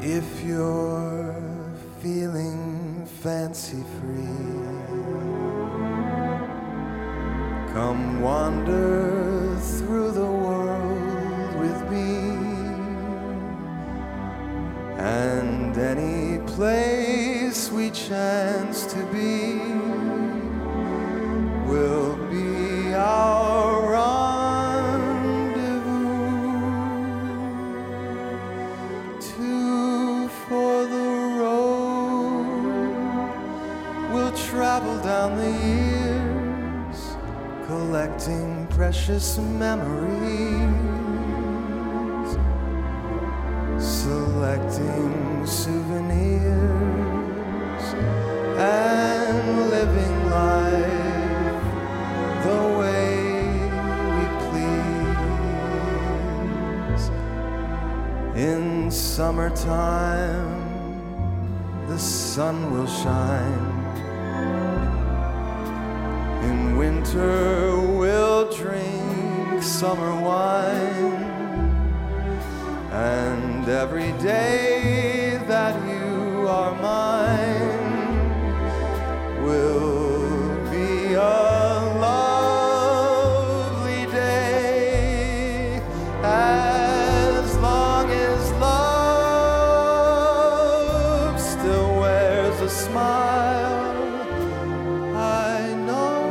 If you're feeling fancy-free, come wander through the world with me, and any place we chance to be will be our rendezvous. Two for the road, we'll travel down the years, collecting precious memories, selecting souvenirs, and living life the way we please. In summertime, the sun will shine. In winter, we'll drink summer wine. And every day that you are mine will be a lovely day, as long as love still wears a smile. I know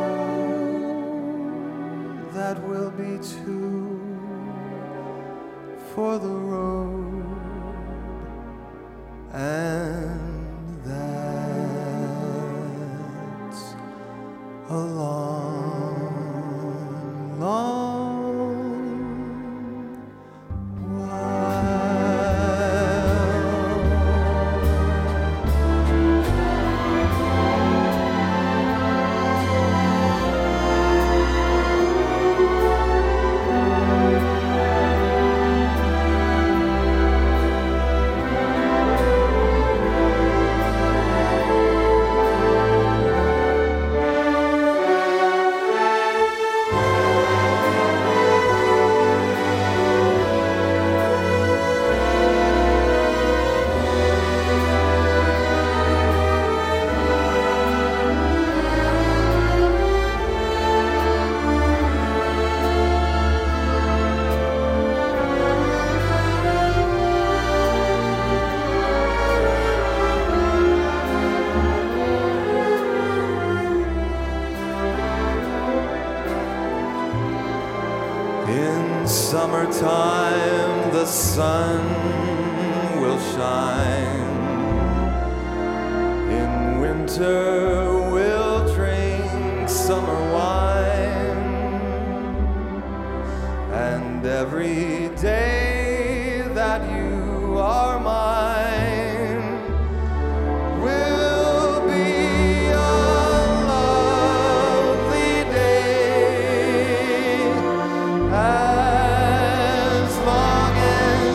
that we'll be two for the road, and that's a long, long while. In summertime, the sun will shine. In winter, we'll drink summer wine. And every day that you are mine will be a lovely day, as long as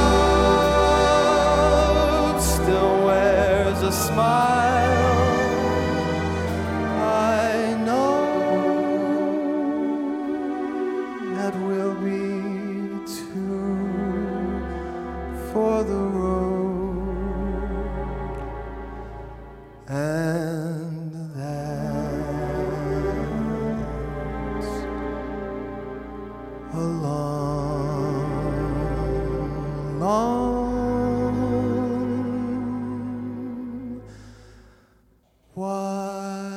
love still wears a smile. I know that we'll be two for the road, and that's a long, long while.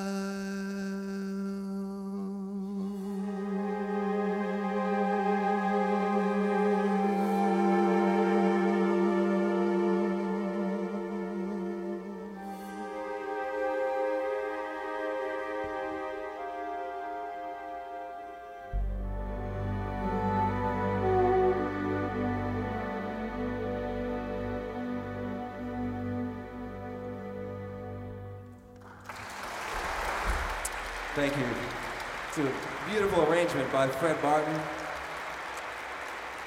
Thank you. It's a beautiful arrangement by Fred Martin.